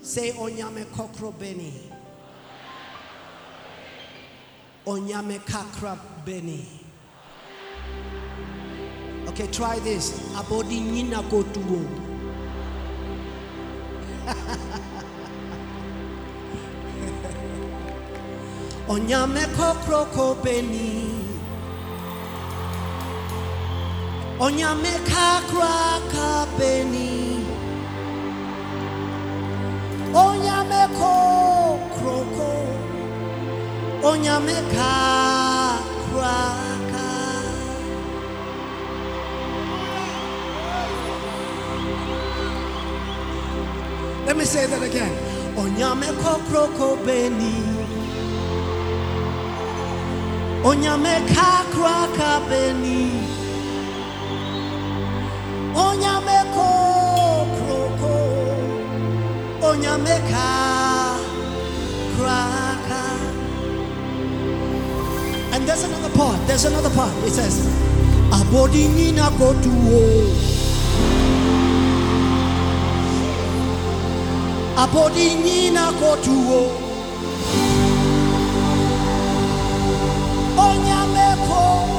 Say onyame kokro beni. Onyame kakra beni. Okay, try this. Abodi nina kotuo. Onyame kokro ko beni. Onyame kakra ka beni. Onyame kokro. Onyame kakra ka. Let me say that again. Onyame kokro ko beni. Onyame kakra ka beni. Onyame kokro. Onyame kakra ka. And there's another part. It says, Abodi nina kotuo. Abodi nina kotuo. Onyame ko.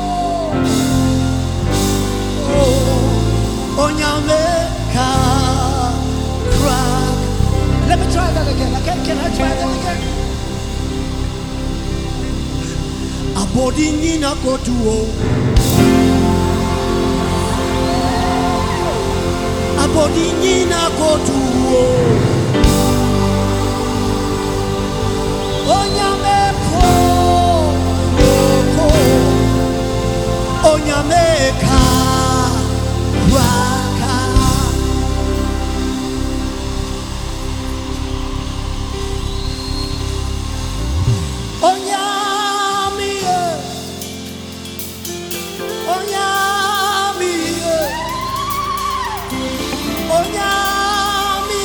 Onyame ka crack. Let me try that again. Can I try that again? Abodi nina kotuo. Abodi nina kotuo. Onyame ko. Onyame ka waka. Onyame, onyame, onyame,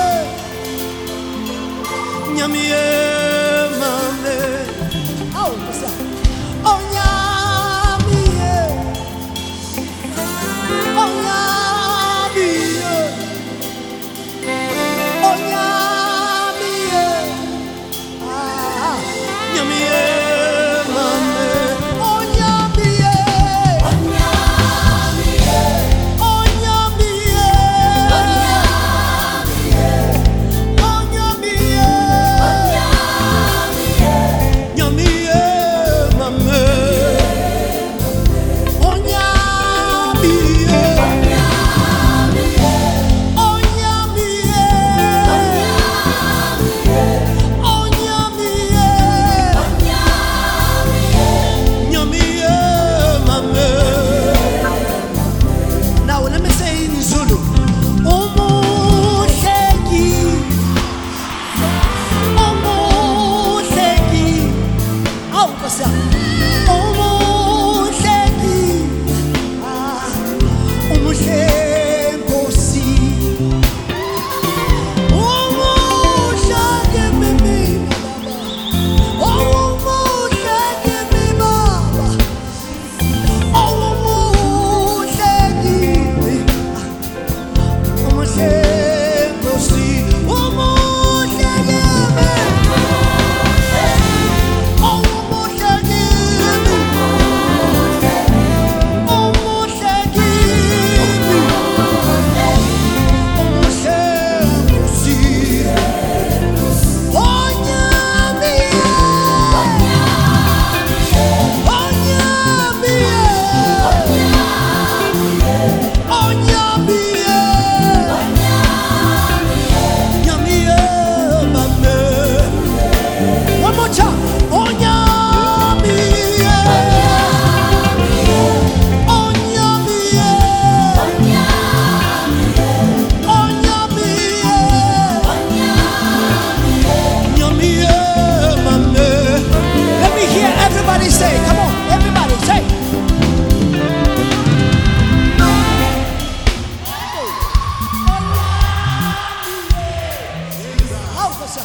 nyame mame. Oh, what's that? Onyame, onyame, onyame, ah, nyame mame. Onyame, onyame, Now let me say in Zulu.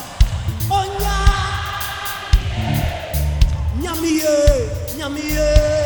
Nyamiye, nyamiye.